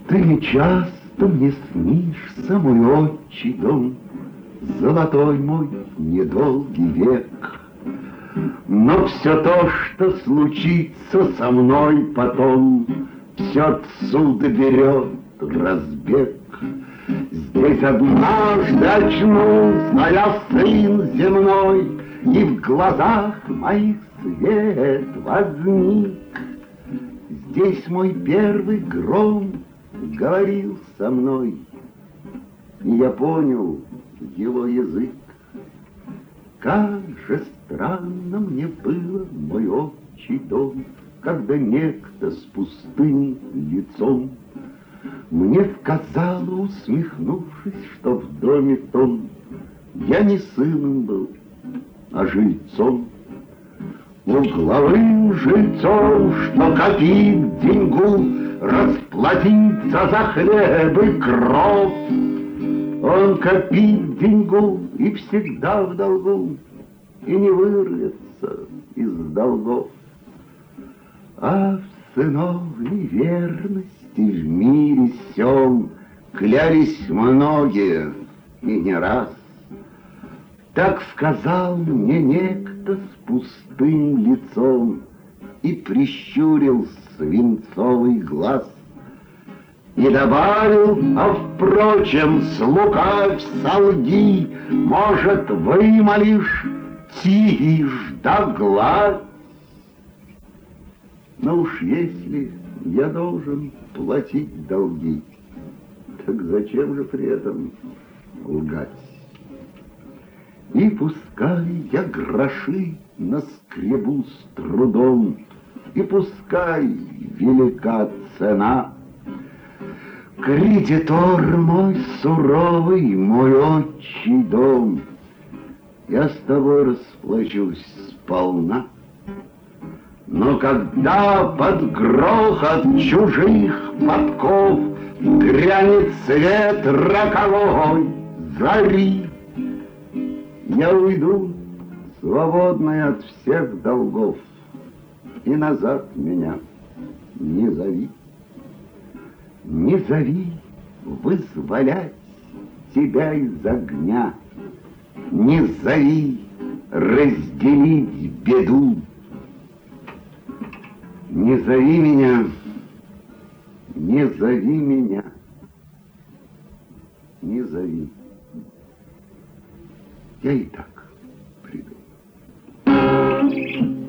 Ты не часто мне снишься, мой отчий дом, золотой мой недолгий век. Но все то, что случится со мной потом, все отсюда берет разбег. Здесь однажды очнулся я, сын земной, и в глазах моих свет возник. Здесь мой первый гром говорил со мной, и я понял его язык. Как же странно мне было, мой отчий дом, когда некто с пустым лицом мне сказала, усмехнувшись, что в доме том я не сыном был, а жильцом. Угловым жильцом, что копит деньгу, расплатиться за хлеб и кров. Он копит деньгу и всегда в долгу, и не вырвется из долгов. А в сынов неверности в мире сём клялись многие и не раз. Так сказал мне некто с пустым лицом и прищурил свинцовый глаз. И добавил, а впрочем, слукавь, солги, может, вымолишь тишь да гладь. Но уж если я должен платить долги, так зачем же при этом лгать? И пускай я гроши наскребу с трудом, и пускай велика цена, кредитор мой суровый, мой отчий дом, я с тобой расплачусь сполна. Но когда под грохот чужих подков грянет свет роковой зари, я уйду, свободный от всех долгов, и назад меня не зови. Не зови вызволять тебя из огня, не зови разделить беду. Не зови меня, не зови меня, не зови. Я и так приду.